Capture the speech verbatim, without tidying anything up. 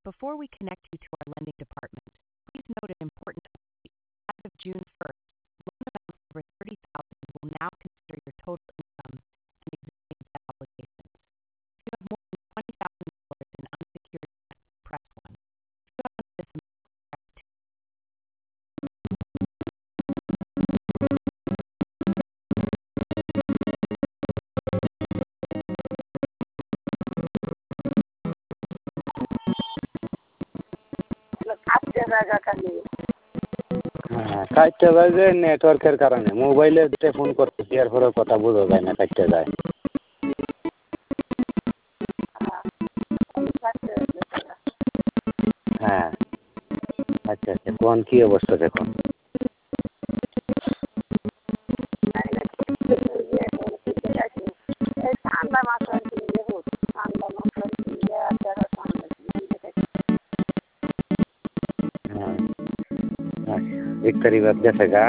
Before we connect you to our lending department, please note an important update. As of June first, loan amounts over thirty thousand dollars will now consider your total income and existing debt obligations. If you have more than twenty thousand dollars in unsecured debt, press one. If you have this amount, press two. হ্যাঁ, কাটতে যায় যে নেটওয়ার্কের কারণে মোবাইলে phone করতেছি এরপরেও কথা বোঝা যায় না, কাটতে যায়। হ্যাঁ, আচ্ছা আচ্ছা, কোন কী অবস্থা দেখুন? एक तारीख बाद जैसे का